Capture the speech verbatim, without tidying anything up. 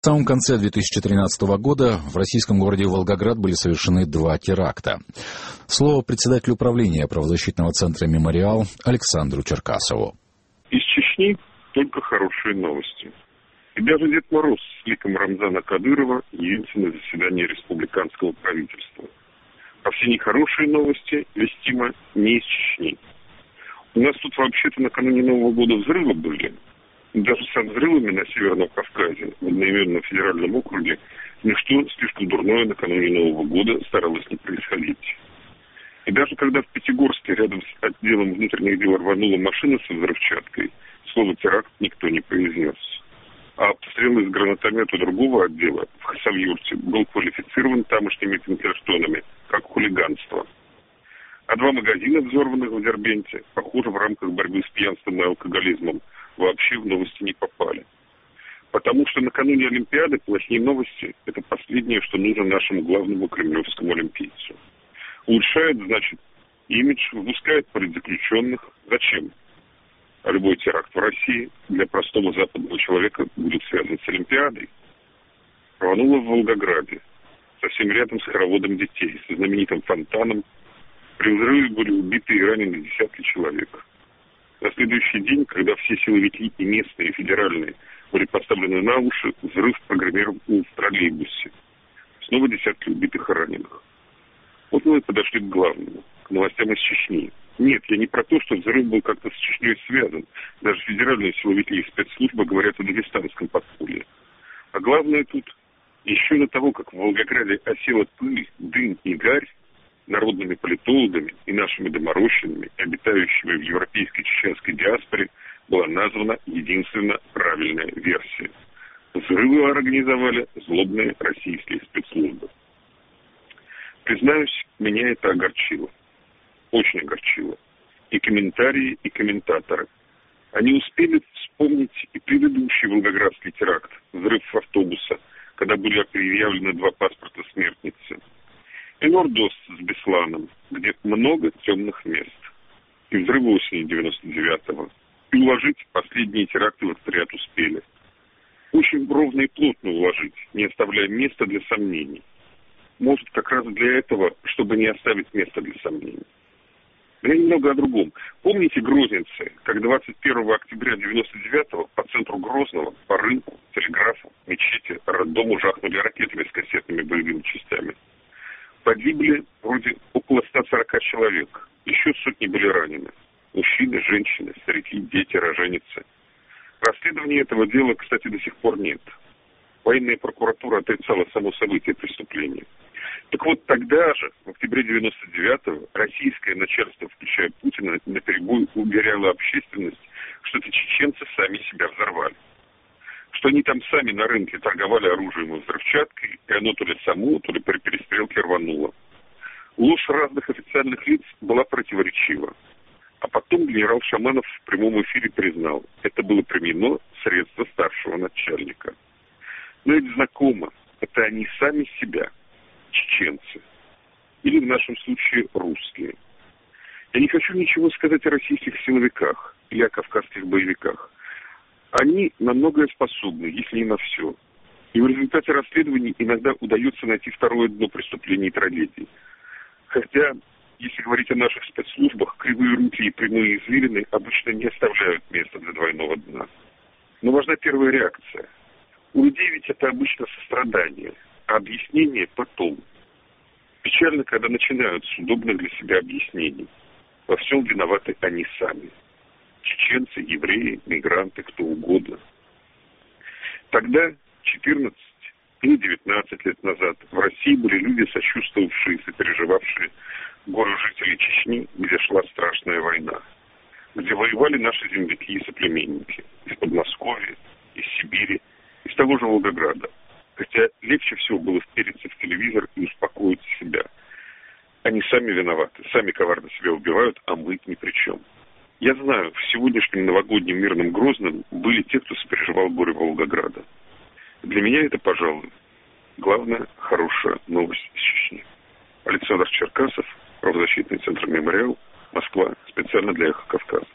В самом конце две тысячи тринадцатого года в российском городе Волгоград были совершены два теракта. Слово председателю управления правозащитного центра «Мемориал» Александру Черкасову. Из Чечни только хорошие новости. И даже Дед Мороз с ликом Рамзана Кадырова явился на заседание республиканского правительства. А все нехорошие новости вестимо не из Чечни. У нас тут вообще-то накануне Нового года взрывы были. Даже со взрывами на Северном Кавказе, в одноименном федеральном округе, ничто слишком дурное накануне Нового года старалось не происходить. И даже когда в Пятигорске рядом с отделом внутренних дел рванула машина со взрывчаткой, слово «теракт» никто не произнес. А обстрел из гранатомета другого отдела в Хасавюрте был квалифицирован тамошними Пинкертонами как хулиганство. А два магазина, взорванных в Дербенте, похоже, в рамках борьбы с пьянством и алкоголизмом, вообще в новости не попали. Потому что накануне Олимпиады плохие новости – это последнее, что нужно нашему главному кремлевскому олимпийцу. Улучшает, значит, имидж, выпускает политзаключенных. Зачем? А любой теракт в России для простого западного человека будет связан с Олимпиадой. Рвануло в Волгограде, совсем рядом с хороводом детей, со знаменитым фонтаном. При взрыве были убиты и ранены десятки человек. На следующий день, когда все силовики и местные, и федеральные были поставлены на уши, взрыв программировал в троллейбусе. Снова десятки убитых и раненых. Вот мы и подошли к главному, к новостям из Чечни. Нет, я не про то, что взрыв был как-то с Чечней связан. Даже федеральные силовики и спецслужбы говорят о дагестанском подполье. А главное тут, еще до того, как в Волгограде осела пыль, дым и гарь, народными политологами и нашими доморощенными, обитающими в европейской чеченской диаспоре, была названа единственно правильная версия. Взрывы организовали злобные российские спецслужбы. Признаюсь, меня это огорчило. Очень огорчило. И комментарии, и комментаторы. Они успели вспомнить и предыдущий волгоградский теракт, взрыв автобуса, когда были предъявлены два паспорта смертницы. И Нордост с Бесланом, где много темных мест. И взрывы осени девяносто девятого. И уложить последние теракты в этот ряд успели. Очень ровно и плотно уложить, не оставляя места для сомнений. Может, как раз для этого, чтобы не оставить места для сомнений. Но я немного о другом. Помните Грозницы, как двадцать первого октября девяносто девятого по центру Грозного, по рынку, телеграфу, мечети, роддому жахнули ракетами с кассетными боевыми частями? Погибли вроде около ста сорока человек. Еще сотни были ранены. Мужчины, женщины, старики, дети, роженицы. Расследования этого дела, кстати, до сих пор нет. Военная прокуратура отрицала само событие преступления. Так вот, тогда же, в октябре девяносто девятого, российское начальство, включая Путина, наперебой уверяло общественность, что это чеченцы сами себя взорвали. Что они там сами на рынке торговали оружием и взрывчаткой, и оно то ли само, то ли при перестрелке рвануло. Ложь разных официальных лиц была противоречива. А потом генерал Шаманов в прямом эфире признал, это было применено средство старшего начальника. Но это знакомо, это они сами себя, чеченцы. Или в нашем случае русские. Я не хочу ничего сказать о российских силовиках или о кавказских боевиках. Они на многое способны, если не на все. И в результате расследований иногда удается найти второе дно преступлений и трагедий. Хотя, если говорить о наших спецслужбах, кривые руки и прямые извилины обычно не оставляют места для двойного дна. Но важна первая реакция. У людей ведь это обычно сострадание, а объяснение потом. Печально, когда начинают с удобных для себя объяснений. Во всем виноваты они сами. Чеченцы, евреи, мигранты, кто угодно. Тогда, четырнадцать или девятнадцать лет назад, в России были люди, сочувствовавшие и переживавшие горю жителей Чечни, где шла страшная война, где воевали наши земляки и соплеменники из Подмосковья, из Сибири, из того же Волгограда. Хотя легче всего было впереться в телевизор и успокоить себя. Они сами виноваты, сами коварно себя убивают, а мы ни при чем. Я знаю, в сегодняшнем новогоднем мирном Грозном были те, кто сопереживал горе Волгограда. Для меня это, пожалуй, главная хорошая новость из Чечни. Александр Черкасов, правозащитный центр «Мемориал», Москва, специально для «Эхо Кавказа».